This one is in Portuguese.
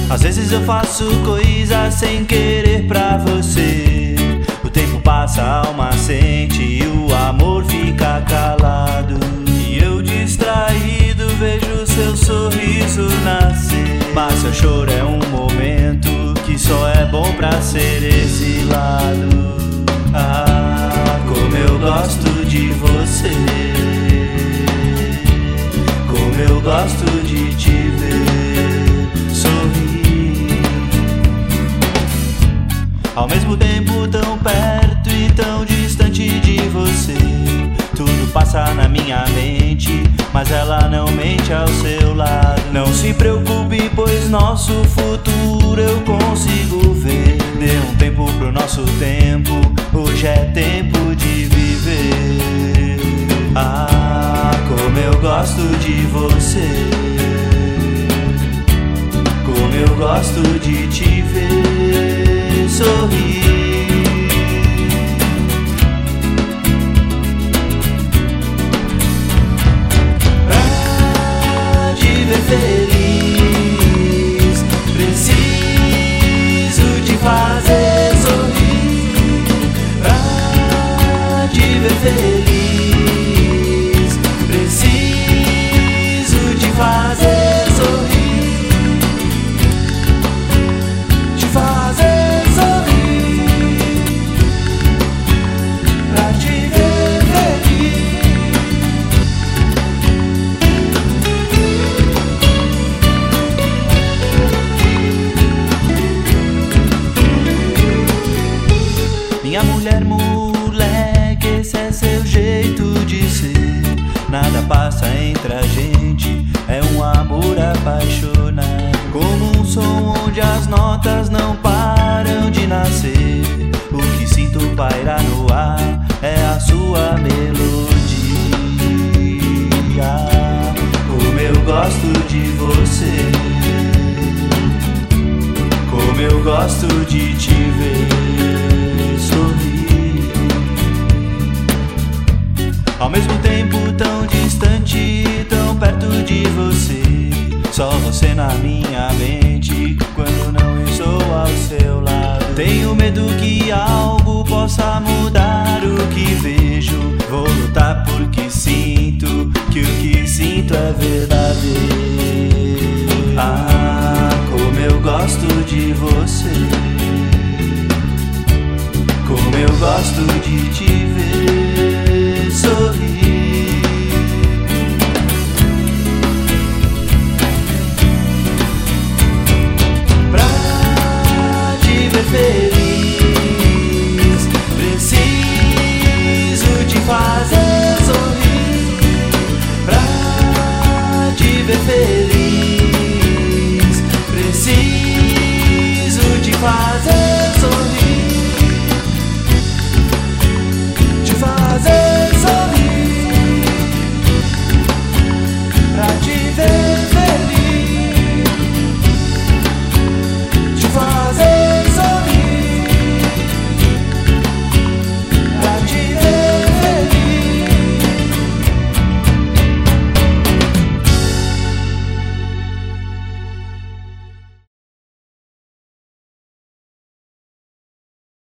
Às vezes eu faço coisas sem querer pra você. O tempo passa, a alma sente e o amor fica calado. E eu distraído vejo seu sorriso nascer. Mas seu choro é um momento que só é bom pra ser exilado. Ah, como eu gosto de você, como eu gosto de te ver sorrir. Ao mesmo tempo tão perto e tão distante de você. Tudo passa na minha mente, mas ela não mente ao seu lado. Não se preocupe, pois nosso futuro eu consigo ver. Dê um tempo pro nosso tempo, hoje é tempo de viver. Ah, como eu gosto de você, como eu gosto de te ver sorrir. Feliz, preciso te fazer sorrir. Pra te ver feliz, preciso te fazer sorrir. Te fazer sorrir. Pra te ver feliz. Minha mulher, moleque, esse é seu jeito de ser. Nada passa entre a gente, é um amor apaixonado. Como um som onde as notas não param de nascer. O que sinto pairar no ar é a sua melodia. Como eu gosto de você, como eu gosto de te ver sorrir. Ao mesmo tempo tão distante, tão perto de você. Só você na minha mente, quando não estou ao seu lado. Tenho medo que algo possa mudar o que vejo. Vou lutar porque sinto que o que sinto é verdadeiro. Ah, como eu gosto de você, como eu gosto